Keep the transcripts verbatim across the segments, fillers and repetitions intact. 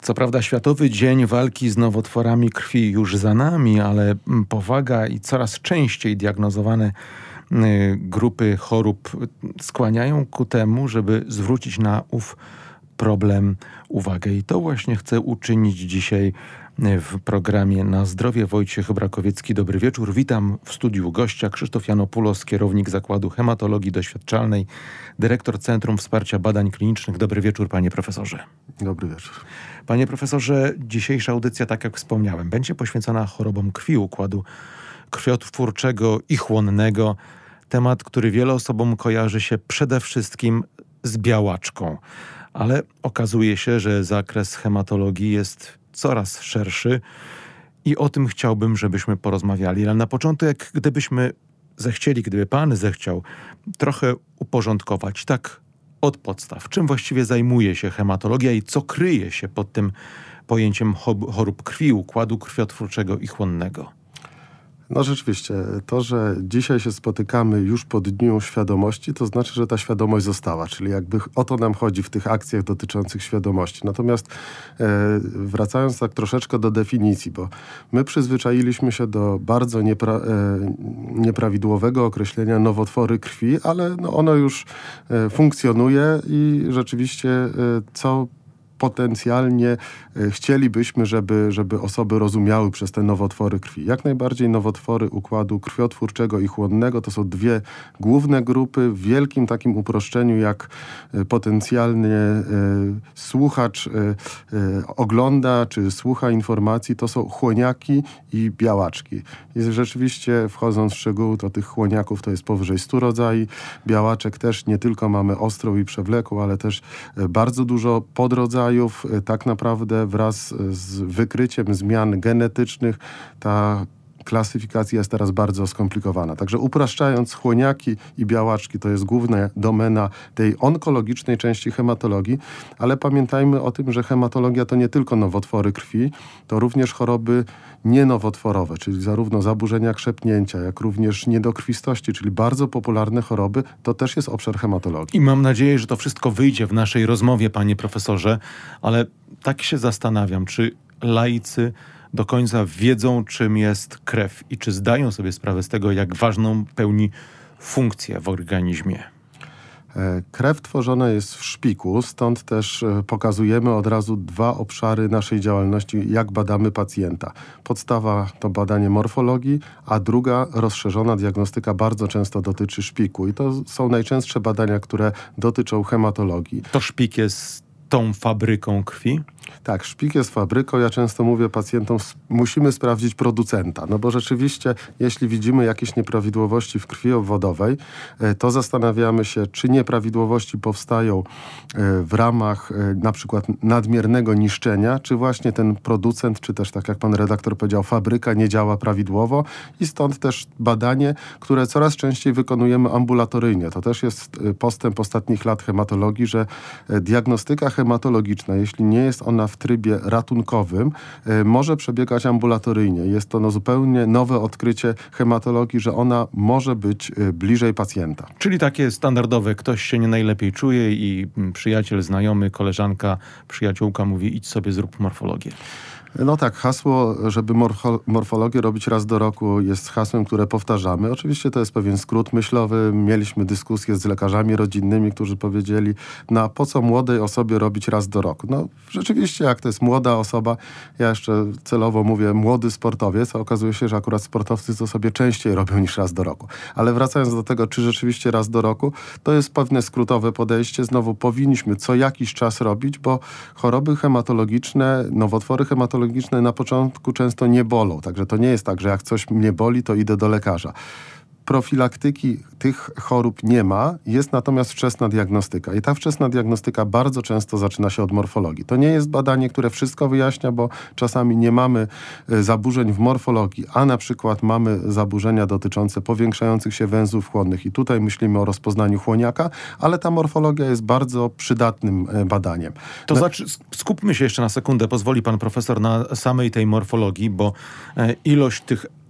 Co prawda Światowy Dzień Walki z Nowotworami Krwi już za nami, ale powaga i coraz częściej diagnozowane grupy chorób skłaniają ku temu, żeby zwrócić na ów problem uwagę. I to właśnie chcę uczynić dzisiaj w programie Na Zdrowie. Wojciech Brakowiecki, dobry wieczór. Witam w studiu gościa Krzysztof Janopoulos, kierownik Zakładu Hematologii Doświadczalnej, dyrektor Centrum Wsparcia Badań Klinicznych. Dobry wieczór, panie profesorze. Dobry wieczór. Panie profesorze, dzisiejsza audycja, tak jak wspomniałem, będzie poświęcona chorobom krwi, układu krwiotwórczego i chłonnego. Temat, który wielu osobom kojarzy się przede wszystkim z białaczką. Ale okazuje się, że zakres hematologii jest coraz szerszy i o tym chciałbym, żebyśmy porozmawiali. Ale na początek, gdybyśmy zechcieli, gdyby pan zechciał trochę uporządkować, tak od podstaw, czym właściwie zajmuje się hematologia i co kryje się pod tym pojęciem chorób krwi, układu krwiotwórczego i chłonnego? No rzeczywiście, to, że dzisiaj się spotykamy już po Dniu Świadomości, to znaczy, że ta świadomość została, czyli jakby o to nam chodzi w tych akcjach dotyczących świadomości. Natomiast e, wracając tak troszeczkę do definicji, bo my przyzwyczailiśmy się do bardzo niepra, e, nieprawidłowego określenia nowotwory krwi, ale no ono już e, funkcjonuje i rzeczywiście e, co potencjalnie chcielibyśmy, żeby, żeby osoby rozumiały przez te nowotwory krwi. Jak najbardziej nowotwory układu krwiotwórczego i chłonnego to są dwie główne grupy w wielkim takim uproszczeniu, jak potencjalnie e, słuchacz e, e, ogląda czy słucha informacji, to są chłoniaki i białaczki. I rzeczywiście wchodząc w szczegóły, to tych chłoniaków to jest powyżej stu rodzajów, białaczek też nie tylko mamy ostrą i przewlekłą, ale też bardzo dużo podrodzajów. Tak naprawdę wraz z wykryciem zmian genetycznych ta klasyfikacja jest teraz bardzo skomplikowana. Także upraszczając, chłoniaki i białaczki to jest główna domena tej onkologicznej części hematologii, ale pamiętajmy o tym, że hematologia to nie tylko nowotwory krwi, to również choroby nienowotworowe, czyli zarówno zaburzenia krzepnięcia, jak również niedokrwistości, czyli bardzo popularne choroby, to też jest obszar hematologii. I mam nadzieję, że to wszystko wyjdzie w naszej rozmowie, panie profesorze, ale tak się zastanawiam, czy laicy do końca wiedzą, czym jest krew i czy zdają sobie sprawę z tego, jak ważną pełni funkcję w organizmie. Krew tworzona jest w szpiku, stąd też pokazujemy od razu dwa obszary naszej działalności, jak badamy pacjenta. Podstawa to badanie morfologii, a druga rozszerzona diagnostyka bardzo często dotyczy szpiku. I to są najczęstsze badania, które dotyczą hematologii. To szpik jest tą fabryką krwi? Tak, szpik jest fabryką. Ja często mówię pacjentom, musimy sprawdzić producenta. No bo rzeczywiście, jeśli widzimy jakieś nieprawidłowości w krwi obwodowej, to zastanawiamy się, czy nieprawidłowości powstają w ramach na przykład nadmiernego niszczenia, czy właśnie ten producent, czy też tak jak pan redaktor powiedział, fabryka nie działa prawidłowo i stąd też badanie, które coraz częściej wykonujemy ambulatoryjnie. To też jest postęp ostatnich lat hematologii, że diagnostyka hematologiczna, jeśli nie jest ona w trybie ratunkowym, y, może przebiegać ambulatoryjnie. Jest to no, zupełnie nowe odkrycie hematologii, że ona może być y, bliżej pacjenta. Czyli takie standardowe, ktoś się nie najlepiej czuje i przyjaciel, znajomy, koleżanka, przyjaciółka mówi, idź sobie zrób morfologię. No tak, hasło, żeby morfo- morfologię robić raz do roku jest hasłem, które powtarzamy. Oczywiście to jest pewien skrót myślowy. Mieliśmy dyskusję z lekarzami rodzinnymi, którzy powiedzieli, no po co młodej osobie robić raz do roku? No rzeczywiście, jak to jest młoda osoba, ja jeszcze celowo mówię młody sportowiec, a okazuje się, że akurat sportowcy to sobie częściej robią niż raz do roku. Ale wracając do tego, czy rzeczywiście raz do roku, to jest pewne skrótowe podejście. Znowu powinniśmy co jakiś czas robić, bo choroby hematologiczne, nowotwory hematologiczne na początku często nie bolą. Także to nie jest tak, że jak coś mnie boli, to idę do lekarza. Profilaktyki tych chorób nie ma, jest natomiast wczesna diagnostyka. I ta wczesna diagnostyka bardzo często zaczyna się od morfologii. To nie jest badanie, które wszystko wyjaśnia, bo czasami nie mamy zaburzeń w morfologii, a na przykład mamy zaburzenia dotyczące powiększających się węzłów chłonnych i tutaj myślimy o rozpoznaniu chłoniaka, ale ta morfologia jest bardzo przydatnym badaniem. To no... znaczy, skupmy się jeszcze na sekundę, pozwoli pan profesor, na samej tej morfologii, bo ilość tych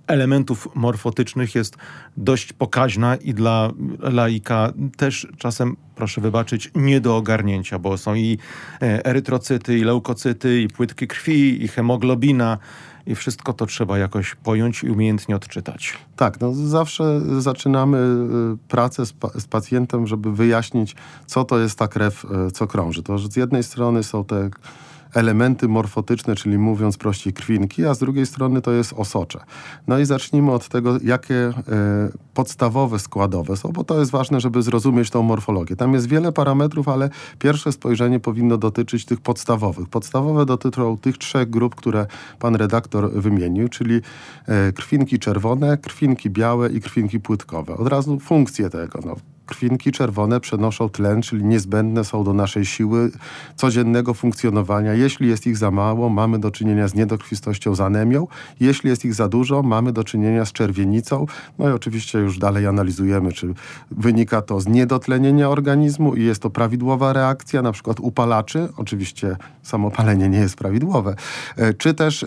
elementów morfotycznych jest dość pokaźna i dla laika też czasem, proszę wybaczyć, nie do ogarnięcia, bo są i erytrocyty, i leukocyty, i płytki krwi, i hemoglobina. I wszystko to trzeba jakoś pojąć i umiejętnie odczytać. Tak, no zawsze zaczynamy pracę z, pa- z pacjentem, żeby wyjaśnić, co to jest ta krew, co krąży. To, że z jednej strony są te elementy morfotyczne, czyli mówiąc prościej krwinki, a z drugiej strony to jest osocze. No i zacznijmy od tego, jakie e, podstawowe składowe są, bo to jest ważne, żeby zrozumieć tą morfologię. Tam jest wiele parametrów, ale pierwsze spojrzenie powinno dotyczyć tych podstawowych. Podstawowe dotyczą tych trzech grup, które pan redaktor wymienił, czyli e, krwinki czerwone, krwinki białe i krwinki płytkowe. Od razu funkcje tego, no. Krwinki czerwone przenoszą tlen, czyli niezbędne są do naszej siły codziennego funkcjonowania. Jeśli jest ich za mało, mamy do czynienia z niedokrwistością, z anemią. Jeśli jest ich za dużo, mamy do czynienia z czerwienicą. No i oczywiście już dalej analizujemy, czy wynika to z niedotlenienia organizmu i jest to prawidłowa reakcja, na przykład upalaczy. Oczywiście samopalenie nie jest prawidłowe. Czy też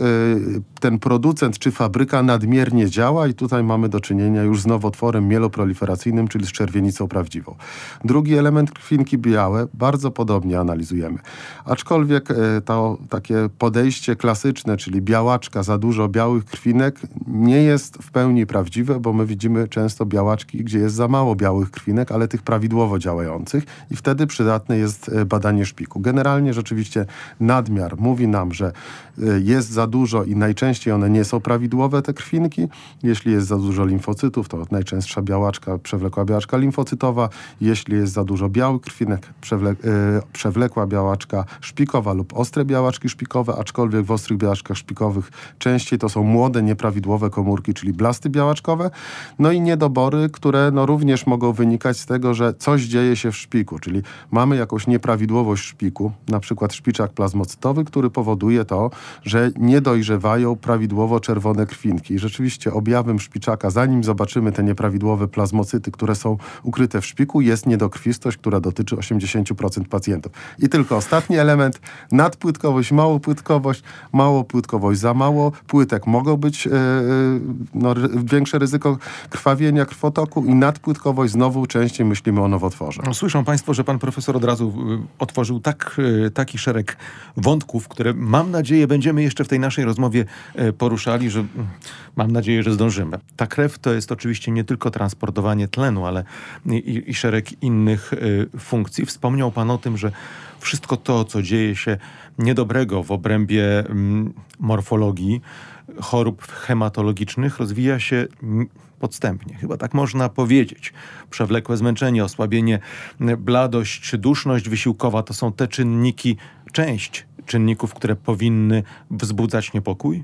ten producent, czy fabryka nadmiernie działa i tutaj mamy do czynienia już z nowotworem mieloproliferacyjnym, czyli z czerwienicą prawdziwą. Drugi element, krwinki białe, bardzo podobnie analizujemy. Aczkolwiek to takie podejście klasyczne, czyli białaczka, za dużo białych krwinek, nie jest w pełni prawdziwe, bo my widzimy często białaczki, gdzie jest za mało białych krwinek, ale tych prawidłowo działających i wtedy przydatne jest badanie szpiku. Generalnie rzeczywiście nadmiar mówi nam, że jest za dużo i najczęściej one nie są prawidłowe, te krwinki. Jeśli jest za dużo limfocytów, to najczęstsza białaczka, przewlekła białaczka limfocytowa. Jeśli jest za dużo białych krwinek, przewle, yy, przewlekła białaczka szpikowa lub ostre białaczki szpikowe, aczkolwiek w ostrych białaczkach szpikowych częściej to są młode, nieprawidłowe komórki, czyli blasty białaczkowe. No i niedobory, które no, również mogą wynikać z tego, że coś dzieje się w szpiku, czyli mamy jakąś nieprawidłowość szpiku, na przykład szpiczak plazmocytowy, który powoduje to, że nie dojrzewają prawidłowo czerwone krwinki. I rzeczywiście objawem szpiczaka, zanim zobaczymy te nieprawidłowe plazmocyty, które są ukryte w szpiku, jest niedokrwistość, która dotyczy osiemdziesiąt procent pacjentów. I tylko ostatni element, nadpłytkowość, małopłytkowość, małopłytkowość, za mało płytek. Mogą być yy, no, większe ryzyko krwawienia, krwotoku i nadpłytkowość, znowu częściej myślimy o nowotworze. Słyszą państwo, że pan profesor od razu otworzył tak, taki szereg wątków, które mam nadzieję będziemy jeszcze w tej naszej rozmowie poruszali, że mam nadzieję, że zdążymy. Ta krew to jest oczywiście nie tylko transportowanie tlenu, ale i, i szereg innych y, funkcji. Wspomniał pan o tym, że wszystko to, co dzieje się niedobrego w obrębie mm, morfologii chorób hematologicznych, rozwija się podstępnie. Chyba tak można powiedzieć. Przewlekłe zmęczenie, osłabienie, bladość, duszność wysiłkowa to są te czynniki, część czynników, które powinny wzbudzać niepokój?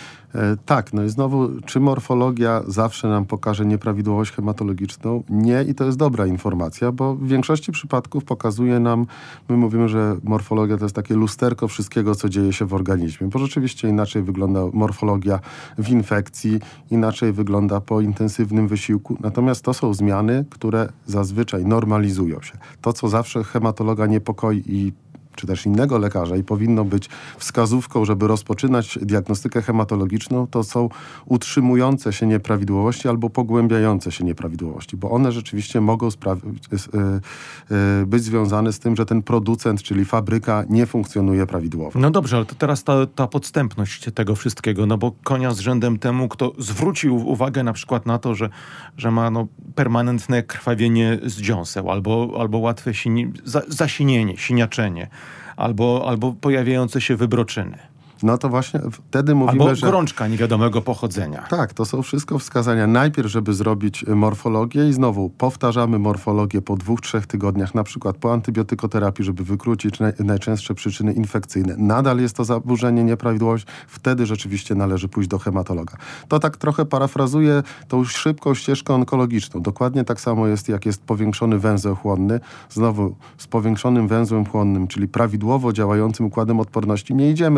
Tak, no i znowu, czy morfologia zawsze nam pokaże nieprawidłowość hematologiczną? Nie, i to jest dobra informacja, bo w większości przypadków pokazuje nam, my mówimy, że morfologia to jest takie lusterko wszystkiego, co dzieje się w organizmie, bo rzeczywiście inaczej wygląda morfologia w infekcji, inaczej wygląda po intensywnym wysiłku, natomiast to są zmiany, które zazwyczaj normalizują się. To, co zawsze hematologa niepokoi i czy też innego lekarza i powinno być wskazówką, żeby rozpoczynać diagnostykę hematologiczną, to są utrzymujące się nieprawidłowości albo pogłębiające się nieprawidłowości, bo one rzeczywiście mogą sprawić, yy, yy, być związane z tym, że ten producent, czyli fabryka, nie funkcjonuje prawidłowo. No dobrze, ale to teraz ta, ta podstępność tego wszystkiego, no bo konia z rzędem temu, kto zwrócił uwagę na przykład na to, że, że ma no, permanentne krwawienie z dziąseł, albo, albo łatwe sini- za, zasinienie, siniaczenie, Albo, albo pojawiające się wybroczyny. No to właśnie wtedy mówimy, albo że... gorączka niewiadomego pochodzenia. Tak, to są wszystko wskazania. Najpierw, żeby zrobić morfologię i znowu powtarzamy morfologię po dwóch, trzech tygodniach, na przykład po antybiotykoterapii, żeby wykrócić naj, najczęstsze przyczyny infekcyjne. Nadal jest to zaburzenie, nieprawidłowość, wtedy rzeczywiście należy pójść do hematologa. To tak trochę parafrazuje tą szybką ścieżkę onkologiczną. Dokładnie tak samo jest, jak jest powiększony węzeł chłonny. Znowu z powiększonym węzłem chłonnym, czyli prawidłowo działającym układem odporności, nie idziemy do onkologa,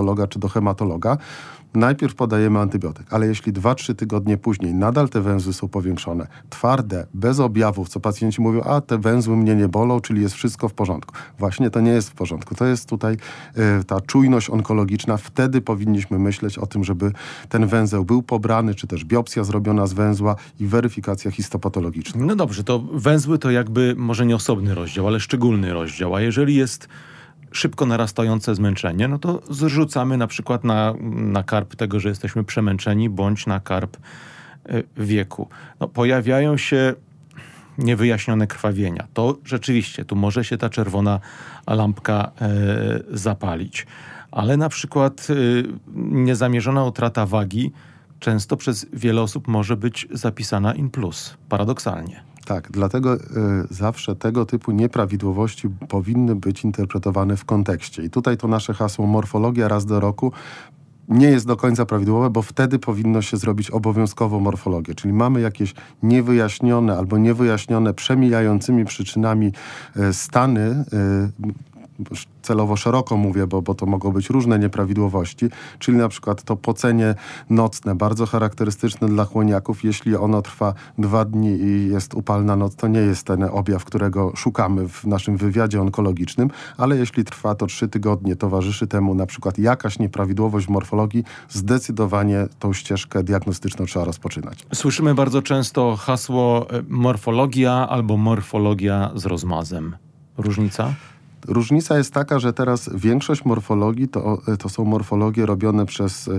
nefrologa czy do hematologa, najpierw podajemy antybiotyk, ale jeśli dwa trzy tygodnie później nadal te węzły są powiększone, twarde, bez objawów, co pacjenci mówią, a te węzły mnie nie bolą, czyli jest wszystko w porządku. Właśnie to nie jest w porządku. To jest tutaj y, ta czujność onkologiczna. Wtedy powinniśmy myśleć o tym, żeby ten węzeł był pobrany, czy też biopsja zrobiona z węzła i weryfikacja histopatologiczna. No dobrze, to węzły to jakby może nie osobny rozdział, ale szczególny rozdział. A jeżeli jest szybko narastające zmęczenie, no to zrzucamy na przykład na, na karb tego, że jesteśmy przemęczeni, bądź na karb y, wieku. No, pojawiają się niewyjaśnione krwawienia. To rzeczywiście, tu może się ta czerwona lampka y, zapalić. Ale na przykład y, niezamierzona utrata wagi często przez wiele osób może być zapisana in plus, paradoksalnie. Tak, dlatego y, zawsze tego typu nieprawidłowości powinny być interpretowane w kontekście. I tutaj to nasze hasło morfologia raz do roku nie jest do końca prawidłowe, bo wtedy powinno się zrobić obowiązkowo morfologię. Czyli mamy jakieś niewyjaśnione albo niewyjaśnione przemijającymi przyczynami y, stany, y, celowo szeroko mówię, bo, bo to mogą być różne nieprawidłowości, czyli na przykład to pocenie nocne, bardzo charakterystyczne dla chłoniaków. Jeśli ono trwa dwa dni i jest upalna noc, to nie jest ten objaw, którego szukamy w naszym wywiadzie onkologicznym, ale jeśli trwa to trzy tygodnie, towarzyszy temu na przykład jakaś nieprawidłowość w morfologii, zdecydowanie tą ścieżkę diagnostyczną trzeba rozpoczynać. Słyszymy bardzo często hasło morfologia albo morfologia z rozmazem. Różnica? Różnica jest taka, że teraz większość morfologii to, to są morfologie robione przez y,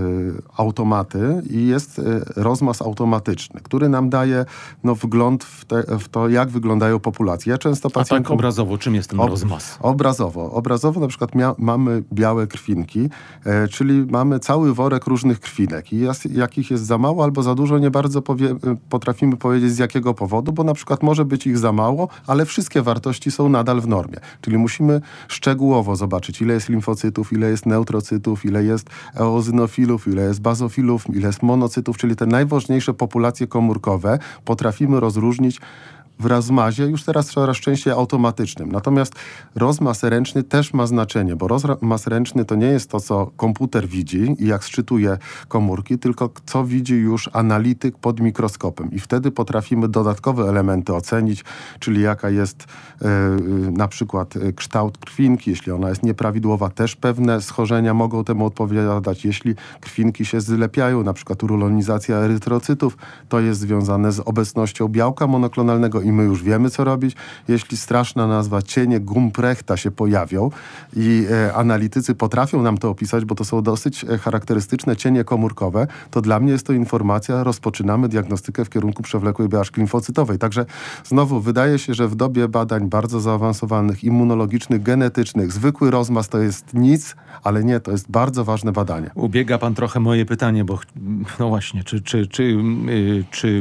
automaty i jest y, rozmaz automatyczny, który nam daje no, wgląd w, te, w to, jak wyglądają populacje. Ja często pacjentom... A tak obrazowo, czym jest ten Ob, rozmaz? Obrazowo. Obrazowo na przykład mia, mamy białe krwinki, e, czyli mamy cały worek różnych krwinek i jas, jakich jest za mało albo za dużo, nie bardzo powie, potrafimy powiedzieć z jakiego powodu, bo na przykład może być ich za mało, ale wszystkie wartości są nadal w normie. Czyli musimy szczegółowo zobaczyć, ile jest limfocytów, ile jest neutrocytów, ile jest eozinofilów, ile jest bazofilów, ile jest monocytów, czyli te najważniejsze populacje komórkowe potrafimy rozróżnić w rozmazie, już teraz coraz częściej automatycznym. Natomiast rozmaz ręczny też ma znaczenie, bo rozmaz ręczny to nie jest to, co komputer widzi i jak sczytuje komórki, tylko co widzi już analityk pod mikroskopem. I wtedy potrafimy dodatkowe elementy ocenić, czyli jaka jest yy, na przykład kształt krwinki. Jeśli ona jest nieprawidłowa, też pewne schorzenia mogą temu odpowiadać. Jeśli krwinki się zlepiają, na przykład urolonizacja erytrocytów, to jest związane z obecnością białka monoklonalnego i my już wiemy, co robić. Jeśli straszna nazwa cienie Gumprechta się pojawią i e, analitycy potrafią nam to opisać, bo to są dosyć e, charakterystyczne cienie komórkowe, to dla mnie jest to informacja, rozpoczynamy diagnostykę w kierunku przewlekłej biażki limfocytowej. Także znowu wydaje się, że w dobie badań bardzo zaawansowanych, immunologicznych, genetycznych, zwykły rozmaz to jest nic, ale nie, to jest bardzo ważne badanie. Ubiega pan trochę moje pytanie, bo no właśnie, czy, czy, czy, yy, czy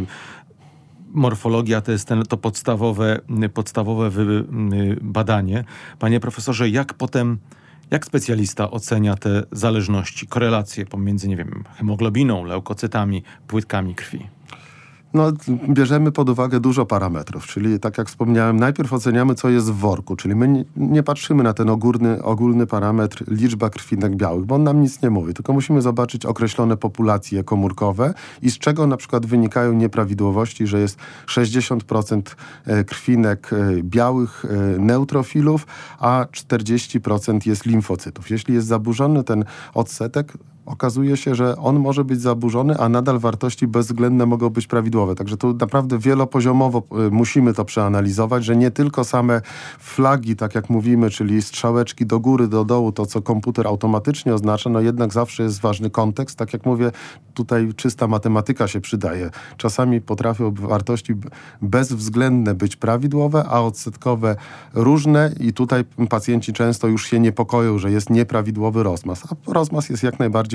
morfologia to jest ten, to podstawowe, podstawowe wy, badanie. Panie profesorze, jak potem, jak specjalista ocenia te zależności, korelacje pomiędzy, nie wiem, hemoglobiną, leukocytami, płytkami krwi? No, bierzemy pod uwagę dużo parametrów, czyli tak jak wspomniałem, najpierw oceniamy, co jest w worku, czyli my nie, nie patrzymy na ten ogólny, ogólny parametr liczba krwinek białych, bo on nam nic nie mówi, tylko musimy zobaczyć określone populacje komórkowe i z czego na przykład wynikają nieprawidłowości, że jest sześćdziesiąt procent krwinek białych neutrofilów, a czterdzieści procent jest limfocytów. Jeśli jest zaburzony ten odsetek, okazuje się, że on może być zaburzony, a nadal wartości bezwzględne mogą być prawidłowe. Także tu naprawdę wielopoziomowo y, musimy to przeanalizować, że nie tylko same flagi, tak jak mówimy, czyli strzałeczki do góry, do dołu, to co komputer automatycznie oznacza, no jednak zawsze jest ważny kontekst. Tak jak mówię, tutaj czysta matematyka się przydaje. Czasami potrafią wartości bezwzględne być prawidłowe, a odsetkowe różne i tutaj pacjenci często już się niepokoją, że jest nieprawidłowy rozmaz. A rozmaz jest jak najbardziej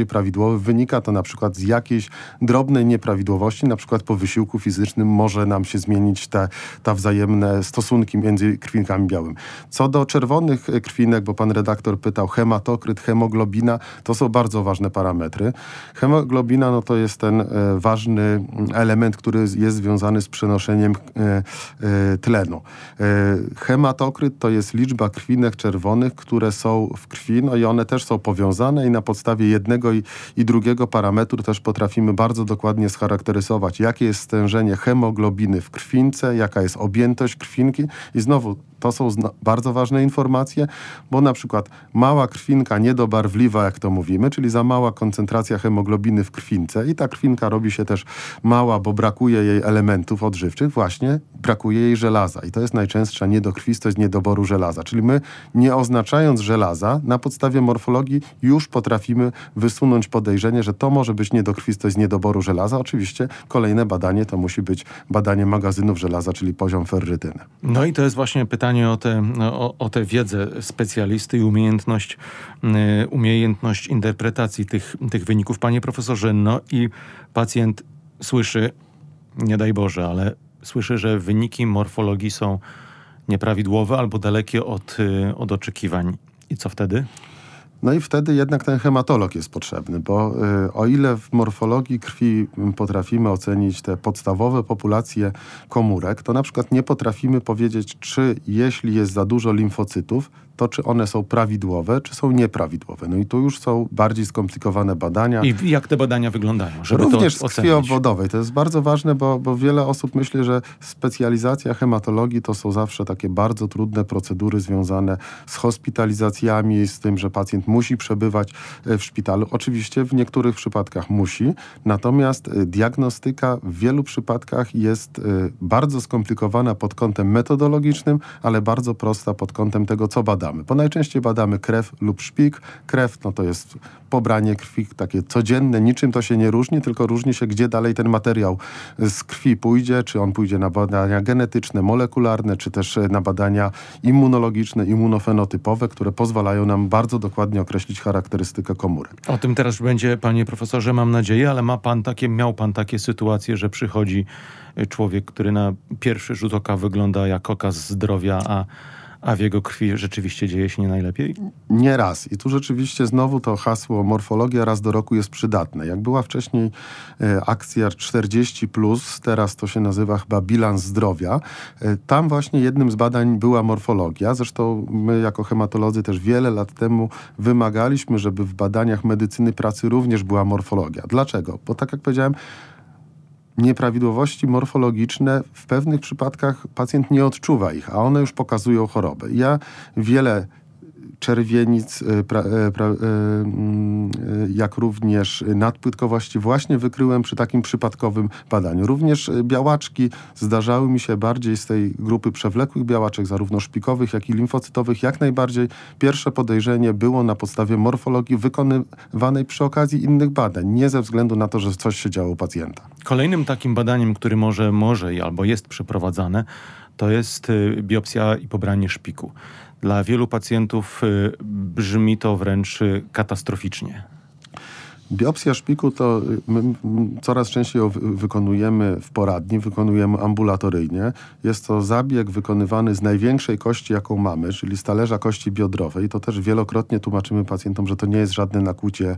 bardziej prawidłowy. Wynika to na przykład z jakiejś drobnej nieprawidłowości, na przykład po wysiłku fizycznym może nam się zmienić te, te wzajemne stosunki między krwinkami białymi. Co do czerwonych krwinek, bo pan redaktor pytał, hematokryt, hemoglobina, to są bardzo ważne parametry. Hemoglobina no to jest ten e, ważny element, który jest związany z przenoszeniem e, e, tlenu. E, hematokryt to jest liczba krwinek czerwonych, które są w krwi, no i one też są powiązane i na podstawie jednego i, i drugiego parametru też potrafimy bardzo dokładnie scharakteryzować, jakie jest stężenie hemoglobiny w krwince, jaka jest objętość krwinki i znowu to są bardzo ważne informacje, bo na przykład mała krwinka niedobarwliwa, jak to mówimy, czyli za mała koncentracja hemoglobiny w krwince i ta krwinka robi się też mała, bo brakuje jej elementów odżywczych, właśnie brakuje jej żelaza. I to jest najczęstsza niedokrwistość niedoboru żelaza. Czyli my, nie oznaczając żelaza, na podstawie morfologii już potrafimy wysunąć podejrzenie, że to może być niedokrwistość z niedoboru żelaza. Oczywiście kolejne badanie to musi być badanie magazynów żelaza, czyli poziom ferrytyny. No i to jest właśnie pytanie o tę o, o tę wiedzę specjalisty i umiejętność, y, umiejętność interpretacji tych, tych wyników. Panie profesorze, no i pacjent słyszy, nie daj Boże, ale słyszy, że wyniki morfologii są nieprawidłowe albo dalekie od, y, od oczekiwań. I co wtedy? No i wtedy jednak ten hematolog jest potrzebny, bo y, o ile w morfologii krwi potrafimy ocenić te podstawowe populacje komórek, to na przykład nie potrafimy powiedzieć, czy jeśli jest za dużo limfocytów, to czy one są prawidłowe, czy są nieprawidłowe. No i tu już są bardziej skomplikowane badania. I jak te badania wyglądają, żeby Również to z krwi ocenić? obwodowej. To jest bardzo ważne, bo, bo wiele osób myśli, że specjalizacja hematologii to są zawsze takie bardzo trudne procedury związane z hospitalizacjami, z tym, że pacjent musi przebywać w szpitalu. Oczywiście w niektórych przypadkach musi, natomiast diagnostyka w wielu przypadkach jest bardzo skomplikowana pod kątem metodologicznym, ale bardzo prosta pod kątem tego, co badamy. Bo najczęściej badamy krew lub szpik. Krew no to jest pobranie krwi takie codzienne, niczym to się nie różni, tylko różni się, gdzie dalej ten materiał z krwi pójdzie, czy on pójdzie na badania genetyczne, molekularne, czy też na badania immunologiczne, immunofenotypowe, które pozwalają nam bardzo dokładnie określić charakterystykę komórek. O tym teraz będzie, panie profesorze, mam nadzieję, ale ma pan takie, miał pan takie sytuacje, że przychodzi człowiek, który na pierwszy rzut oka wygląda jak okaz zdrowia, a A w jego krwi rzeczywiście dzieje się nie najlepiej? Nie raz. I tu rzeczywiście znowu to hasło morfologia raz do roku jest przydatne. Jak była wcześniej e, akcja czterdzieści plus, teraz to się nazywa chyba bilans zdrowia. E, tam właśnie jednym z badań była morfologia. Zresztą my jako hematolodzy też wiele lat temu wymagaliśmy, żeby w badaniach medycyny pracy również była morfologia. Dlaczego? Bo tak jak powiedziałem, nieprawidłowości morfologiczne w pewnych przypadkach pacjent nie odczuwa ich, a one już pokazują chorobę. Ja wiele czerwienic, pra, pra, jak również nadpłytkowości właśnie wykryłem przy takim przypadkowym badaniu. Również białaczki zdarzały mi się bardziej z tej grupy przewlekłych białaczek, zarówno szpikowych, jak i limfocytowych. Jak najbardziej pierwsze podejrzenie było na podstawie morfologii wykonywanej przy okazji innych badań, nie ze względu na to, że coś się działo u pacjenta. Kolejnym takim badaniem, który może, może albo jest przeprowadzane, to jest biopsja i pobranie szpiku. Dla wielu pacjentów brzmi to wręcz katastroficznie. Biopsja szpiku to my coraz częściej ją wykonujemy w poradni, wykonujemy ambulatoryjnie. Jest to zabieg wykonywany z największej kości, jaką mamy, czyli z talerza kości biodrowej. To też wielokrotnie tłumaczymy pacjentom, że to nie jest żadne nakłucie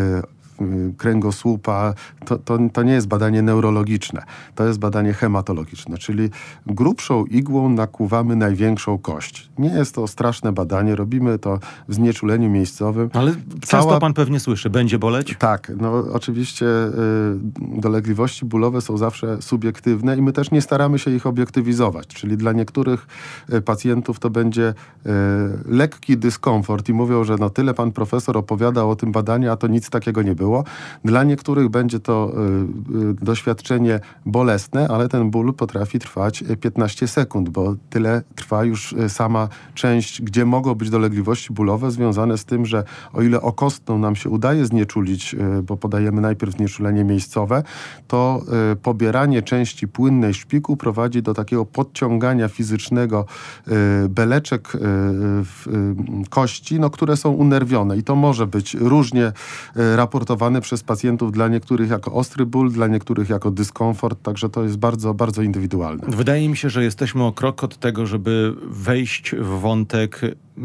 kręgosłupa, to, to, to nie jest badanie neurologiczne, to jest badanie hematologiczne, czyli grubszą igłą nakłuwamy największą kość. Nie jest to straszne badanie, robimy to w znieczuleniu miejscowym. Ale Cała... często pan pewnie słyszy, będzie boleć? Tak, no oczywiście y, dolegliwości bólowe są zawsze subiektywne i my też nie staramy się ich obiektywizować, czyli dla niektórych y, pacjentów to będzie y, lekki dyskomfort i mówią, że no tyle pan profesor opowiadał o tym badaniu, a to nic takiego nie było. było. Dla niektórych będzie to y, y, doświadczenie bolesne, ale ten ból potrafi trwać piętnaście sekund, bo tyle trwa już sama część, gdzie mogą być dolegliwości bólowe związane z tym, że o ile okostną nam się udaje znieczulić, y, bo podajemy najpierw znieczulenie miejscowe, to y, pobieranie części płynnej szpiku prowadzi do takiego podciągania fizycznego y, beleczek y, w y, kości, no, które są unerwione i to może być różnie y, raportowane przez pacjentów, dla niektórych jako ostry ból, dla niektórych jako dyskomfort, także to jest bardzo, bardzo indywidualne. Wydaje mi się, że jesteśmy o krok od tego, żeby wejść w wątek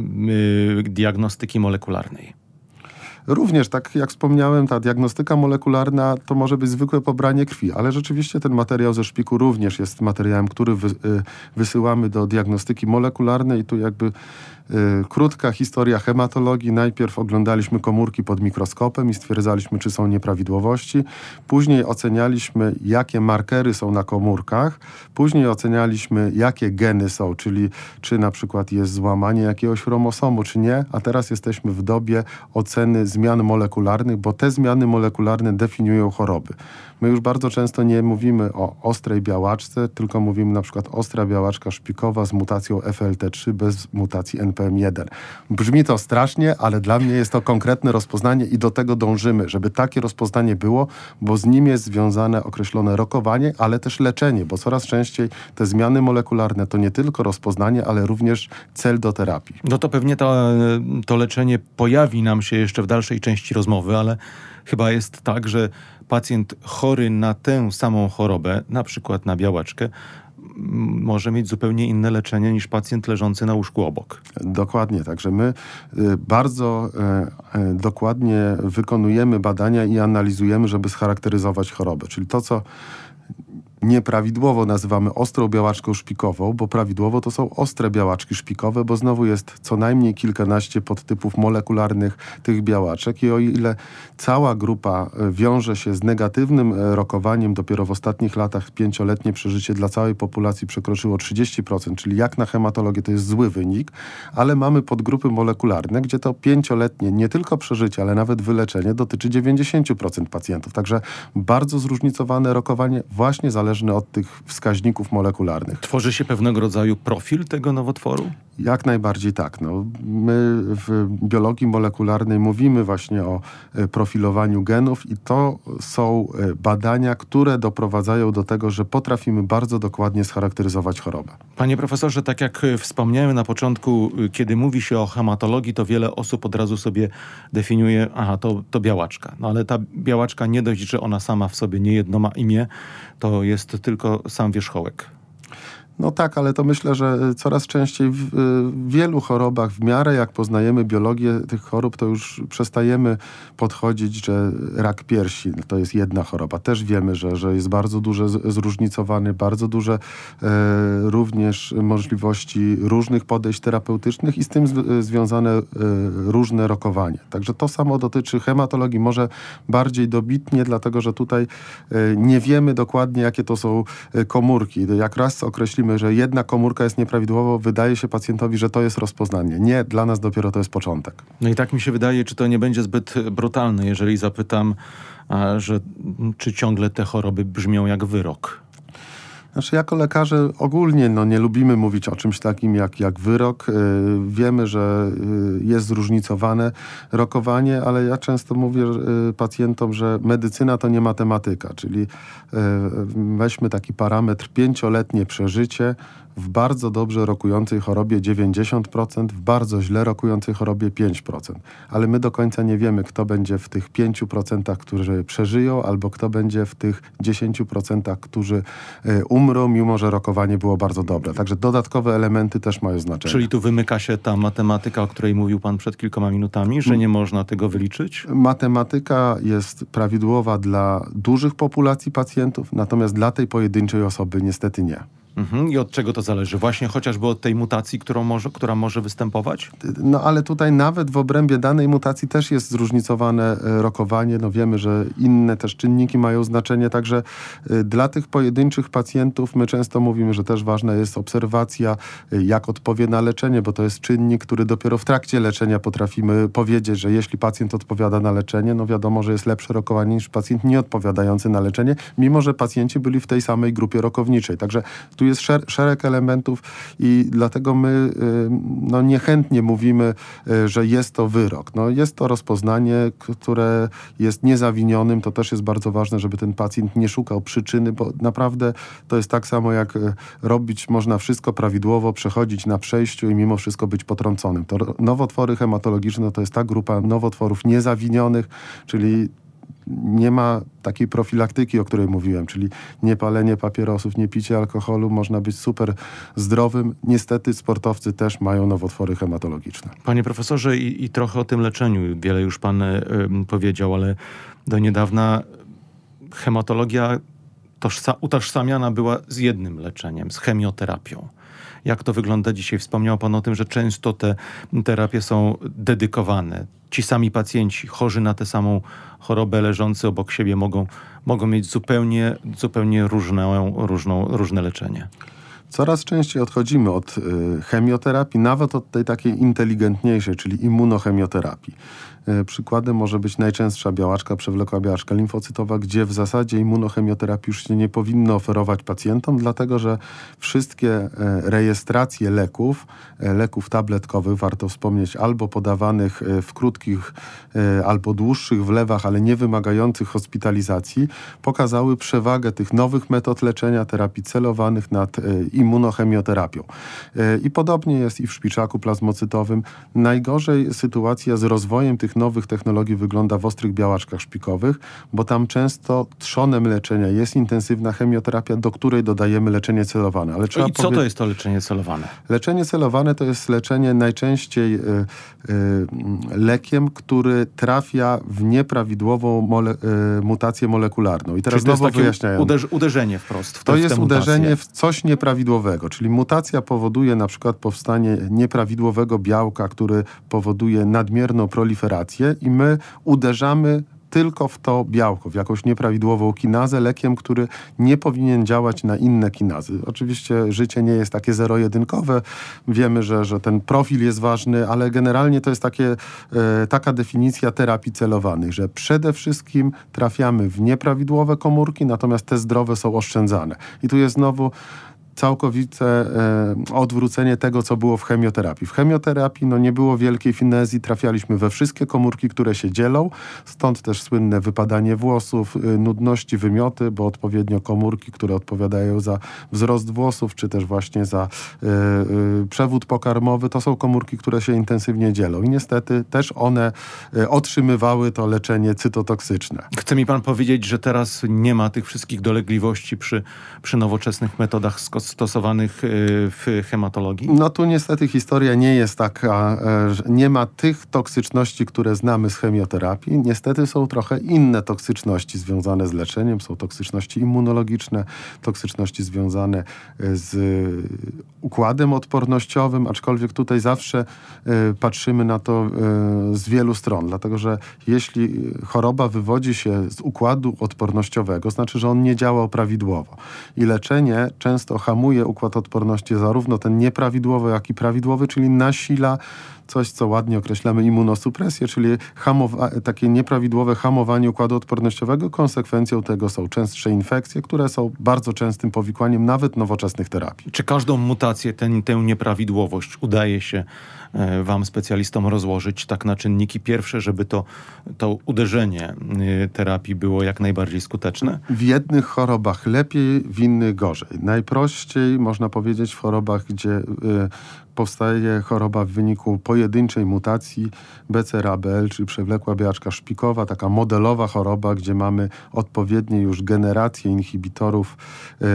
y, diagnostyki molekularnej. Również, tak jak wspomniałem, ta diagnostyka molekularna to może być zwykłe pobranie krwi, ale rzeczywiście ten materiał ze szpiku również jest materiałem, który wy, y, wysyłamy do diagnostyki molekularnej i tu jakby y, krótka historia hematologii. Najpierw oglądaliśmy komórki pod mikroskopem i stwierdzaliśmy, czy są nieprawidłowości. Później ocenialiśmy, jakie markery są na komórkach. Później ocenialiśmy, jakie geny są, czyli czy na przykład jest złamanie jakiegoś chromosomu, czy nie. A teraz jesteśmy w dobie oceny zmian molekularnych, bo te zmiany molekularne definiują choroby. My już bardzo często nie mówimy o ostrej białaczce, tylko mówimy na przykład ostra białaczka szpikowa z mutacją F L T trzy bez mutacji N P M jeden. Brzmi to strasznie, ale dla mnie jest to konkretne rozpoznanie i do tego dążymy, żeby takie rozpoznanie było, bo z nim jest związane określone rokowanie, ale też leczenie, bo coraz częściej te zmiany molekularne to nie tylko rozpoznanie, ale również cel do terapii. No to pewnie to, to leczenie pojawi nam się jeszcze w dalszej części rozmowy, ale chyba jest tak, że pacjent chory na tę samą chorobę, na przykład na białaczkę, może mieć zupełnie inne leczenie niż pacjent leżący na łóżku obok. Dokładnie, także my y, bardzo y, y, dokładnie wykonujemy badania i analizujemy, żeby scharakteryzować chorobę. Czyli to, co nieprawidłowo nazywamy ostrą białaczką szpikową, bo prawidłowo to są ostre białaczki szpikowe, bo znowu jest co najmniej kilkanaście podtypów molekularnych tych białaczek i o ile cała grupa wiąże się z negatywnym rokowaniem, dopiero w ostatnich latach pięcioletnie przeżycie dla całej populacji przekroczyło trzydzieści procent, czyli jak na hematologię to jest zły wynik, ale mamy podgrupy molekularne, gdzie to pięcioletnie nie tylko przeżycie, ale nawet wyleczenie dotyczy dziewięćdziesiąt procent pacjentów. Także bardzo zróżnicowane rokowanie właśnie zależy od tych wskaźników molekularnych. Tworzy się pewnego rodzaju profil tego nowotworu? Jak najbardziej tak. No, my w biologii molekularnej mówimy właśnie o profilowaniu genów i to są badania, które doprowadzają do tego, że potrafimy bardzo dokładnie scharakteryzować chorobę. Panie profesorze, tak jak wspomniałem na początku, kiedy mówi się o hematologii, to wiele osób od razu sobie definiuje, aha, to, to białaczka. No ale ta białaczka nie dość, że ona sama w sobie niejedno ma imię, to jest tylko sam wierzchołek. No tak, ale to myślę, że coraz częściej w, w wielu chorobach, w miarę jak poznajemy biologię tych chorób, to już przestajemy podchodzić, że rak piersi to jest jedna choroba. Też wiemy, że, że jest bardzo duże zróżnicowany, bardzo duże e, również możliwości różnych podejść terapeutycznych i z tym z, związane e, różne rokowanie. Także to samo dotyczy hematologii, może bardziej dobitnie, dlatego że tutaj e, nie wiemy dokładnie, jakie to są komórki. Jak raz określimy, że jedna komórka jest nieprawidłowo, wydaje się pacjentowi, że to jest rozpoznanie. Nie, dla nas dopiero to jest początek. No i tak mi się wydaje, czy to nie będzie zbyt brutalne, jeżeli zapytam, a, że czy ciągle te choroby brzmią jak wyrok? Znaczy, jako lekarze ogólnie no, nie lubimy mówić o czymś takim jak, jak wyrok. Yy, wiemy, że yy, jest zróżnicowane rokowanie, ale ja często mówię yy, pacjentom, że medycyna to nie matematyka, czyli yy, weźmy taki parametr pięcioletnie przeżycie w bardzo dobrze rokującej chorobie dziewięćdziesiąt procent, w bardzo źle rokującej chorobie pięć procent. Ale my do końca nie wiemy, kto będzie w tych pięciu procentach, którzy przeżyją, albo kto będzie w tych dziesięciu procentach, którzy y, umrą, mimo że rokowanie było bardzo dobre. Także dodatkowe elementy też mają znaczenie. Czyli tu wymyka się ta matematyka, o której mówił pan przed kilkoma minutami, że nie można tego wyliczyć? Matematyka jest prawidłowa dla dużych populacji pacjentów, natomiast dla tej pojedynczej osoby niestety nie. Mhm. I od czego to zależy? Właśnie chociażby od tej mutacji, którą może, która może występować? No ale tutaj nawet w obrębie danej mutacji też jest zróżnicowane rokowanie. No wiemy, że inne też czynniki mają znaczenie, także dla tych pojedynczych pacjentów my często mówimy, że też ważna jest obserwacja, jak odpowie na leczenie, bo to jest czynnik, który dopiero w trakcie leczenia potrafimy powiedzieć, że jeśli pacjent odpowiada na leczenie, no wiadomo, że jest lepsze rokowanie niż pacjent nieodpowiadający na leczenie, mimo że pacjenci byli w tej samej grupie rokowniczej. Także tu jest szer- szereg elementów i dlatego my y, no, niechętnie mówimy, y, że jest to wyrok. No, jest to rozpoznanie, które jest niezawinionym. To też jest bardzo ważne, żeby ten pacjent nie szukał przyczyny, bo naprawdę to jest tak samo jak y, robić można wszystko prawidłowo, przechodzić na przejściu i mimo wszystko być potrąconym. To nowotwory hematologiczne to jest ta grupa nowotworów niezawinionych, czyli nie ma takiej profilaktyki, o której mówiłem, czyli nie palenie papierosów, nie picie alkoholu, można być super zdrowym. Niestety sportowcy też mają nowotwory hematologiczne. Panie profesorze, i, i trochę o tym leczeniu wiele już pan y, powiedział, ale do niedawna hematologia tożsa- utożsamiana była z jednym leczeniem, z chemioterapią. Jak to wygląda dzisiaj? Wspomniał pan o tym, że często te terapie są dedykowane. Ci sami pacjenci chorzy na tę samą chorobę, leżący obok siebie mogą, mogą mieć zupełnie, zupełnie różne, różną, różne leczenie. Coraz częściej odchodzimy od y, chemioterapii, nawet od tej takiej inteligentniejszej, czyli immunochemioterapii. Y, przykładem może być najczęstsza białaczka, przewlekła białaczka limfocytowa, gdzie w zasadzie immunochemioterapii już się nie powinno oferować pacjentom, dlatego że wszystkie y, rejestracje leków, y, leków tabletkowych, warto wspomnieć, albo podawanych y, w krótkich, y, albo dłuższych wlewach, ale nie wymagających hospitalizacji, pokazały przewagę tych nowych metod leczenia, terapii celowanych nad y, immunochemioterapią. I podobnie jest i w szpiczaku plazmocytowym. Najgorzej sytuacja z rozwojem tych nowych technologii wygląda w ostrych białaczkach szpikowych, bo tam często trzonem leczenia jest intensywna chemioterapia, do której dodajemy leczenie celowane. Ale trzeba I co powie... to jest to leczenie celowane? Leczenie celowane to jest leczenie najczęściej y, y, lekiem, który trafia w nieprawidłową mole, y, mutację molekularną. I teraz Czyli to znowu jest takie wyjaśniając. uderz- uderzenie wprost w te, To w jest te uderzenie w coś nieprawidłowego, czyli mutacja powoduje na przykład powstanie nieprawidłowego białka, który powoduje nadmierną proliferację i my uderzamy tylko w to białko, w jakąś nieprawidłową kinazę, lekiem, który nie powinien działać na inne kinazy. Oczywiście życie nie jest takie zero-jedynkowe. Wiemy, że, że ten profil jest ważny, ale generalnie to jest takie, e, taka definicja terapii celowanych, że przede wszystkim trafiamy w nieprawidłowe komórki, natomiast te zdrowe są oszczędzane. I tu jest znowu całkowite e, odwrócenie tego, co było w chemioterapii. W chemioterapii no, nie było wielkiej finezji, trafialiśmy we wszystkie komórki, które się dzielą, stąd też słynne wypadanie włosów, y, nudności, wymioty, bo odpowiednio komórki, które odpowiadają za wzrost włosów, czy też właśnie za y, y, przewód pokarmowy, to są komórki, które się intensywnie dzielą. I niestety też one y, otrzymywały to leczenie cytotoksyczne. Chce mi pan powiedzieć, że teraz nie ma tych wszystkich dolegliwości przy, przy nowoczesnych metodach skos- stosowanych w hematologii? No tu niestety historia nie jest taka, że nie ma tych toksyczności, które znamy z chemioterapii. Niestety są trochę inne toksyczności związane z leczeniem. Są toksyczności immunologiczne, toksyczności związane z układem odpornościowym, aczkolwiek tutaj zawsze patrzymy na to z wielu stron, dlatego że jeśli choroba wywodzi się z układu odpornościowego, znaczy, że on nie działał prawidłowo. I leczenie często hamuje układ odporności, zarówno ten nieprawidłowy, jak i prawidłowy, czyli nasila coś, co ładnie określamy immunosupresję, czyli hamowa- takie nieprawidłowe hamowanie układu odpornościowego. Konsekwencją tego są częstsze infekcje, które są bardzo częstym powikłaniem nawet nowoczesnych terapii. Czy każdą mutację, ten, tę nieprawidłowość udaje się e, wam, specjalistom, rozłożyć tak na czynniki pierwsze, żeby to, to uderzenie e, terapii było jak najbardziej skuteczne? W jednych chorobach lepiej, w innych gorzej. Najprościej można powiedzieć w chorobach, gdzie y, powstaje choroba w wyniku pojedynczej mutacji B C R A B L, czyli przewlekła białaczka szpikowa, taka modelowa choroba, gdzie mamy odpowiednie już generacje inhibitorów yy,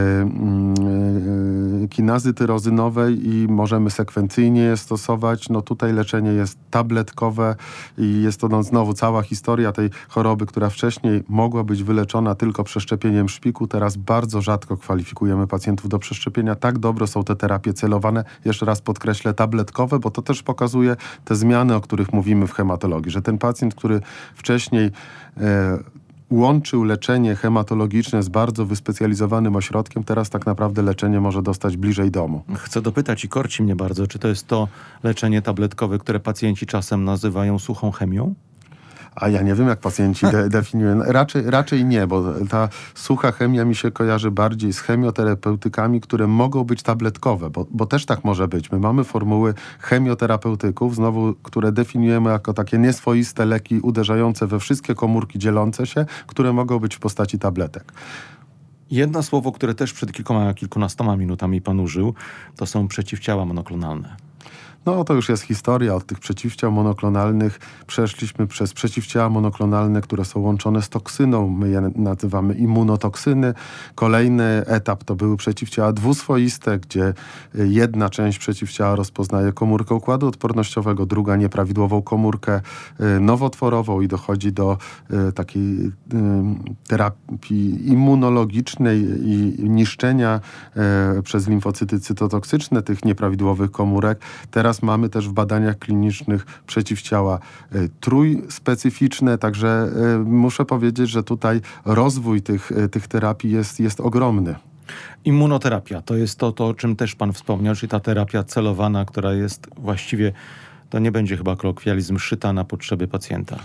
yy, kinazy tyrozynowej i możemy sekwencyjnie je stosować. No tutaj leczenie jest tabletkowe i jest to no, znowu cała historia tej choroby, która wcześniej mogła być wyleczona tylko przeszczepieniem szpiku. Teraz bardzo rzadko kwalifikujemy pacjentów do przeszczepienia. Tak dobre są te terapie celowane. Jeszcze raz podkreślę, tabletkowe, bo to też pokazuje te zmiany, o których mówimy w hematologii, że ten pacjent, który wcześniej e, łączył leczenie hematologiczne z bardzo wyspecjalizowanym ośrodkiem, teraz tak naprawdę leczenie może dostać bliżej domu. Chcę dopytać i korci mnie bardzo, czy to jest to leczenie tabletkowe, które pacjenci czasem nazywają suchą chemią? A ja nie wiem, jak pacjenci de- definiują. Raczej, raczej nie, bo ta sucha chemia mi się kojarzy bardziej z chemioterapeutykami, które mogą być tabletkowe, bo, bo też tak może być. My mamy formuły chemioterapeutyków, znowu, które definiujemy jako takie nieswoiste leki uderzające we wszystkie komórki dzielące się, które mogą być w postaci tabletek. Jedno słowo, które też przed kilkoma, kilkunastoma minutami pan użył, to są przeciwciała monoklonalne. No to już jest historia. Od tych przeciwciał monoklonalnych przeszliśmy przez przeciwciała monoklonalne, które są łączone z toksyną. My je nazywamy immunotoksyny. Kolejny etap to były przeciwciała dwuswoiste, gdzie jedna część przeciwciała rozpoznaje komórkę układu odpornościowego, druga nieprawidłową komórkę nowotworową i dochodzi do takiej terapii immunologicznej i niszczenia przez limfocyty cytotoksyczne tych nieprawidłowych komórek. Teraz mamy też w badaniach klinicznych przeciwciała y, trójspecyficzne, także y, muszę powiedzieć, że tutaj rozwój tych, y, tych terapii jest, jest ogromny. Immunoterapia to jest to, to, o czym też pan wspomniał, czyli ta terapia celowana, która jest właściwie, to nie będzie chyba kolokwializm, szyta na potrzeby pacjenta.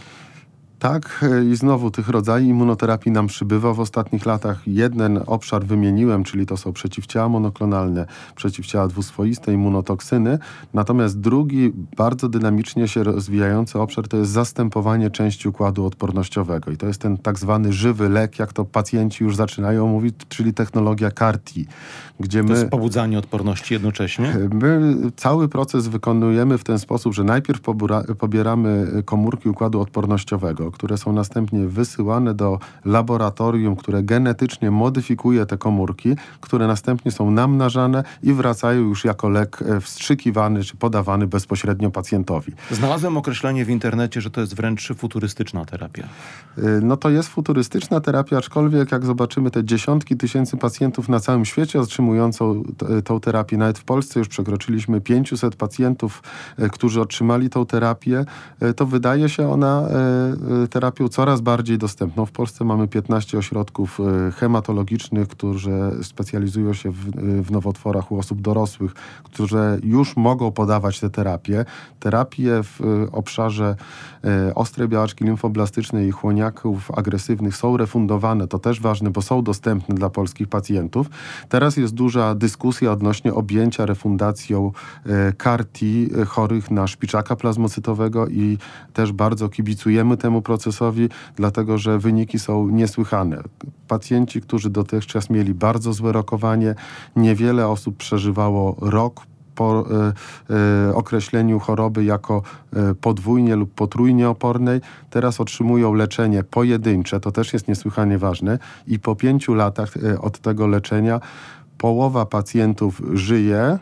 Tak, i znowu tych rodzajów immunoterapii nam przybywa w ostatnich latach. Jeden obszar wymieniłem, czyli to są przeciwciała monoklonalne, przeciwciała dwuswoiste, immunotoksyny. Natomiast drugi, bardzo dynamicznie się rozwijający obszar to jest zastępowanie części układu odpornościowego. I to jest ten tak zwany żywy lek, jak to pacjenci już zaczynają mówić, czyli technologia C A R T, gdzie my... To jest pobudzanie odporności jednocześnie? My cały proces wykonujemy w ten sposób, że najpierw pobura, pobieramy komórki układu odpornościowego, które są następnie wysyłane do laboratorium, które genetycznie modyfikuje te komórki, które następnie są namnażane i wracają już jako lek wstrzykiwany czy podawany bezpośrednio pacjentowi. Znalazłem określenie w internecie, że to jest wręcz futurystyczna terapia. No to jest futurystyczna terapia, aczkolwiek jak zobaczymy te dziesiątki tysięcy pacjentów na całym świecie otrzymującą t- tą terapię, nawet w Polsce już przekroczyliśmy pięćset pacjentów, którzy otrzymali tą terapię, to wydaje się ona terapią coraz bardziej dostępną. W Polsce mamy piętnaście ośrodków hematologicznych, które specjalizują się w, w nowotworach u osób dorosłych, które już mogą podawać te terapie. Terapie w obszarze ostrej białaczki limfoblastycznej i chłoniaków agresywnych są refundowane. To też ważne, bo są dostępne dla polskich pacjentów. Teraz jest duża dyskusja odnośnie objęcia refundacją C A R T chorych na szpiczaka plazmocytowego i też bardzo kibicujemy temu procesowi, dlatego że wyniki są niesłychane. Pacjenci, którzy dotychczas mieli bardzo złe rokowanie, niewiele osób przeżywało rok po y, y, określeniu choroby jako y, podwójnie lub potrójnie opornej. Teraz otrzymują leczenie pojedyncze, to też jest niesłychanie ważne i po pięciu latach y, od tego leczenia połowa pacjentów żyje,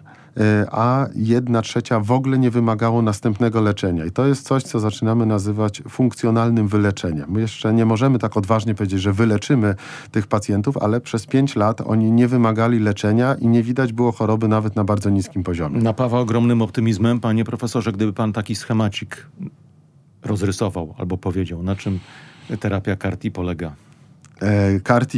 a jedna trzecia w ogóle nie wymagało następnego leczenia. I to jest coś, co zaczynamy nazywać funkcjonalnym wyleczeniem. My jeszcze nie możemy tak odważnie powiedzieć, że wyleczymy tych pacjentów, ale przez pięć lat oni nie wymagali leczenia i nie widać było choroby nawet na bardzo niskim poziomie. Napawa ogromnym optymizmem. Panie profesorze, gdyby pan taki schemacik rozrysował albo powiedział, na czym terapia C A R T polega? C A R T,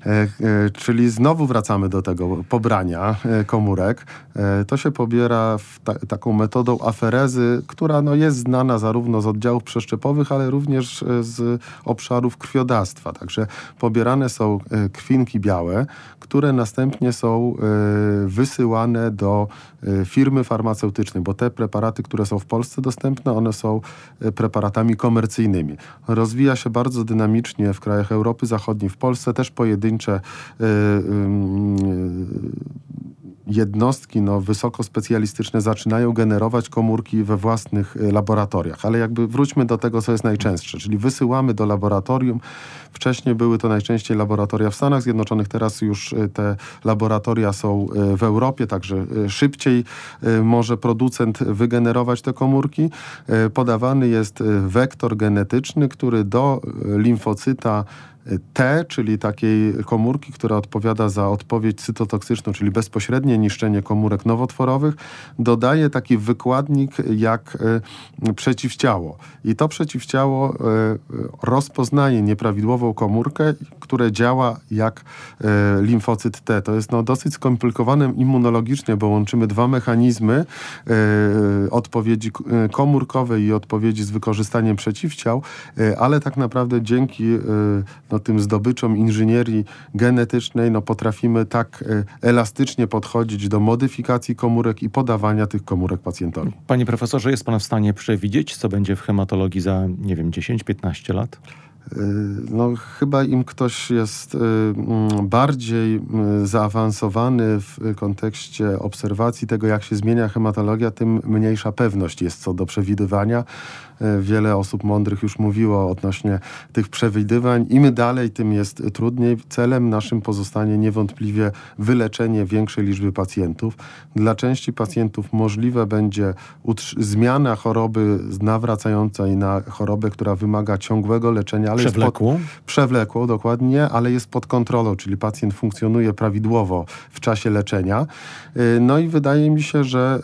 czyli znowu wracamy do tego pobrania komórek. To się pobiera w ta, taką metodą aferezy, która no jest znana zarówno z oddziałów przeszczepowych, ale również z obszarów krwiodawstwa. Także pobierane są krwinki białe, które następnie są wysyłane do firmy farmaceutycznej, bo te preparaty, które są w Polsce dostępne, one są preparatami komercyjnymi. Rozwija się bardzo dynamicznie w krajach Europy Zachodniej, w Polsce też pojedyncze y, y, jednostki no, wysokospecjalistyczne zaczynają generować komórki we własnych laboratoriach. Ale jakby wróćmy do tego, co jest najczęstsze, czyli wysyłamy do laboratorium. Wcześniej były to najczęściej laboratoria w Stanach Zjednoczonych, teraz już te laboratoria są w Europie, także szybciej może producent wygenerować te komórki. Podawany jest wektor genetyczny, który do limfocyta T, czyli takiej komórki, która odpowiada za odpowiedź cytotoksyczną, czyli bezpośrednie niszczenie komórek nowotworowych, dodaje taki wykładnik jak y, przeciwciało. I to przeciwciało y, rozpoznaje nieprawidłową komórkę, które działa jak y, limfocyt T. To jest no, dosyć skomplikowane immunologicznie, bo łączymy dwa mechanizmy y, odpowiedzi komórkowej i odpowiedzi z wykorzystaniem przeciwciał, y, ale tak naprawdę dzięki y, no, tym zdobyczom inżynierii genetycznej no, potrafimy tak y, elastycznie podchodzić do modyfikacji komórek i podawania tych komórek pacjentowi. Panie profesorze, jest pan w stanie przewidzieć, co będzie w hematologii za, nie wiem, dziesięć piętnaście lat? No chyba im ktoś jest bardziej zaawansowany w kontekście obserwacji tego, jak się zmienia hematologia, tym mniejsza pewność jest co do przewidywania. Wiele osób mądrych już mówiło odnośnie tych przewidywań. Im dalej, tym jest trudniej. Celem naszym pozostanie niewątpliwie wyleczenie większej liczby pacjentów. Dla części pacjentów możliwe będzie zmiana choroby nawracającej na chorobę, która wymaga ciągłego leczenia. Ale przewlekłą? Jest pod, przewlekłą, dokładnie, ale jest pod kontrolą, czyli pacjent funkcjonuje prawidłowo w czasie leczenia. No i wydaje mi się, że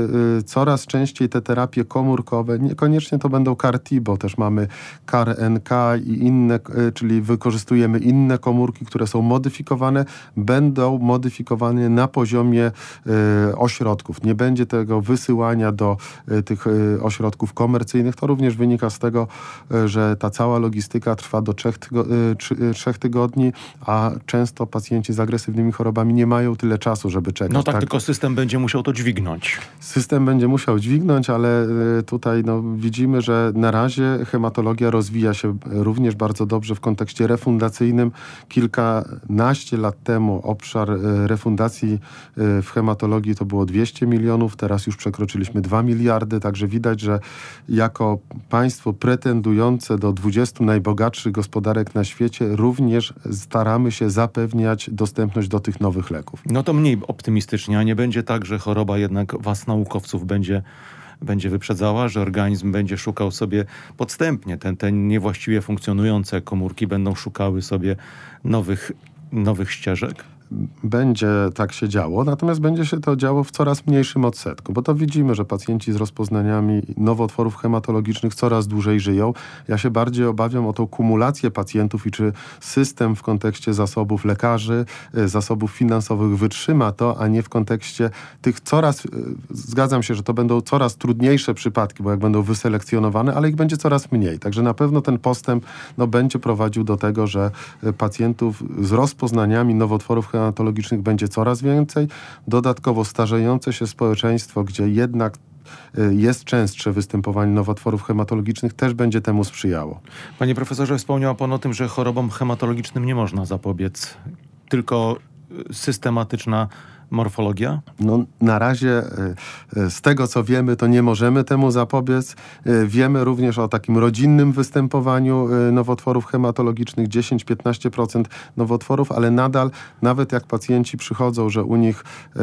coraz częściej te terapie komórkowe, niekoniecznie to będą C A R T, bo też mamy C A R N K i inne, czyli wykorzystujemy inne komórki, które są modyfikowane, będą modyfikowane na poziomie y, ośrodków. Nie będzie tego wysyłania do y, tych y, ośrodków komercyjnych. To również wynika z tego, y, że ta cała logistyka trwa do trzech, tygo, y, trzy, y, trzech tygodni, a często pacjenci z agresywnymi chorobami nie mają tyle czasu, żeby czekać. No tak, tak, tylko system będzie musiał to dźwignąć. System będzie musiał dźwignąć, ale y, tutaj no, widzimy, że na razie hematologia rozwija się również bardzo dobrze w kontekście refundacyjnym. Kilkanaście lat temu obszar refundacji w hematologii to było dwieście milionów, teraz już przekroczyliśmy dwa miliardy, także widać, że jako państwo pretendujące do dwudziestu najbogatszych gospodarek na świecie również staramy się zapewniać dostępność do tych nowych leków. No to mniej optymistycznie, a nie będzie tak, że choroba jednak was, naukowców, będzie będzie wyprzedzała, że organizm będzie szukał sobie podstępnie, te, te niewłaściwie funkcjonujące komórki będą szukały sobie nowych, nowych ścieżek? Będzie tak się działo, natomiast będzie się to działo w coraz mniejszym odsetku, bo to widzimy, że pacjenci z rozpoznaniami nowotworów hematologicznych coraz dłużej żyją. Ja się bardziej obawiam o tą kumulację pacjentów i czy system w kontekście zasobów lekarzy, zasobów finansowych wytrzyma to, a nie w kontekście tych coraz, zgadzam się, że to będą coraz trudniejsze przypadki, bo jak będą wyselekcjonowane, ale ich będzie coraz mniej. Także na pewno ten postęp no, będzie prowadził do tego, że pacjentów z rozpoznaniami nowotworów hematologicznych będzie coraz więcej. Dodatkowo starzejące się społeczeństwo, gdzie jednak jest częstsze występowanie nowotworów hematologicznych, też będzie temu sprzyjało. Panie profesorze, wspomniał pan o tym, że chorobom hematologicznym nie można zapobiec. Tylko systematyczna morfologia? No, na razie z tego, co wiemy, to nie możemy temu zapobiec. Wiemy również o takim rodzinnym występowaniu nowotworów hematologicznych, dziesięć do piętnastu procent nowotworów, ale nadal, nawet jak pacjenci przychodzą, że u nich e,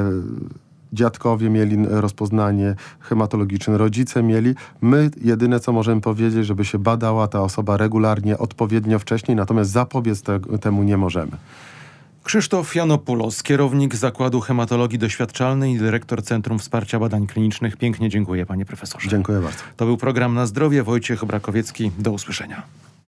dziadkowie mieli rozpoznanie hematologiczne, rodzice mieli, my jedyne, co możemy powiedzieć, żeby się badała ta osoba regularnie, odpowiednio wcześniej, natomiast zapobiec te, temu nie możemy. Krzysztof Janopoulos, kierownik Zakładu Hematologii Doświadczalnej i dyrektor Centrum Wsparcia Badań Klinicznych. Pięknie dziękuję, panie profesorze. Dziękuję bardzo. To był program Na Zdrowie. Wojciech Obrakowiecki. Do usłyszenia.